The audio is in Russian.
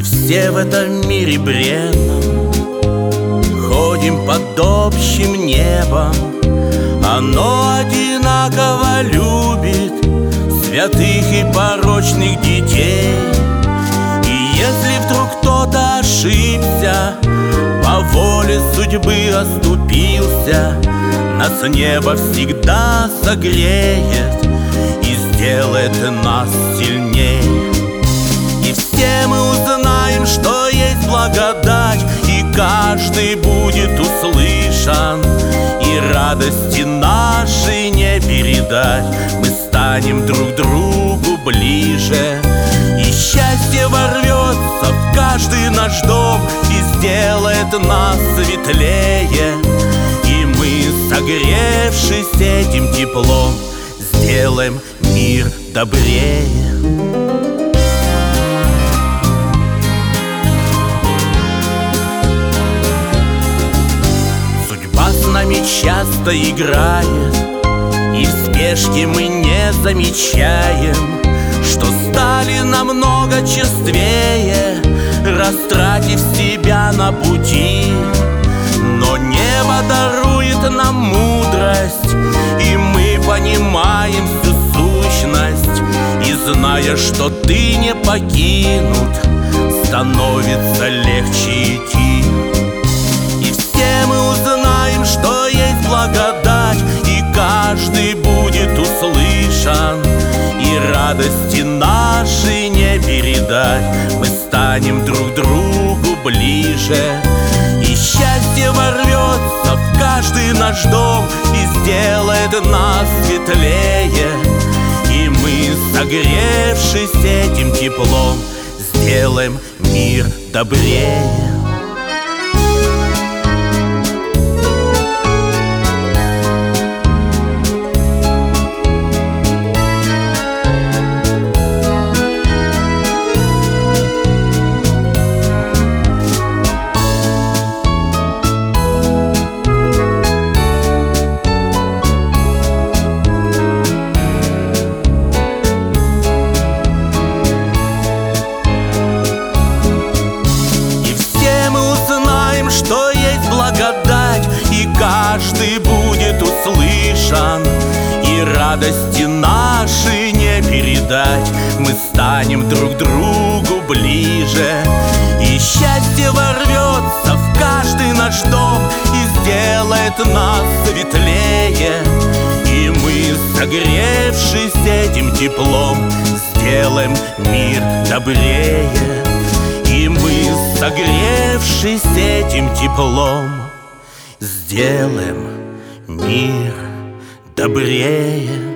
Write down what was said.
все в этом мире бренном ходим под общим небом. Оно одинаково любит святых и порочных детей. И если вдруг кто-то ошибся, по воле судьбы оступился, нас небо всегда согреет и сделает нас сильнее. И все мы узнаем, что есть благодать, и каждый будет услышан, и радости нашей не передать. Мы станем друг другу ближе, и счастье ворвется в каждый наш дом и сделает нас светлее. И мы, согревшись этим теплом, сделаем мир добрее. С нами часто играет, и в спешке мы не замечаем, что стали намного черствее, растратив себя на пути. Но небо дарует нам мудрость, и мы понимаем всю сущность. И зная, что ты не покинут, становится легче идти. И все мы узнаем, что есть благодать, и каждый будет услышан, и радости нашей не передать. Мы станем друг другу ближе, и счастье ворвется в каждый наш дом и сделает нас светлее. И мы, согревшись этим теплом, сделаем мир добрее. Что есть благодать, и каждый будет услышан, и радости наши не передать. Мы станем друг другу ближе, и счастье ворвется в каждый наш дом и сделает нас светлее. И мы, согревшись этим теплом, сделаем мир добрее. И мы, согревшись этим теплом, сделаем мир добрее.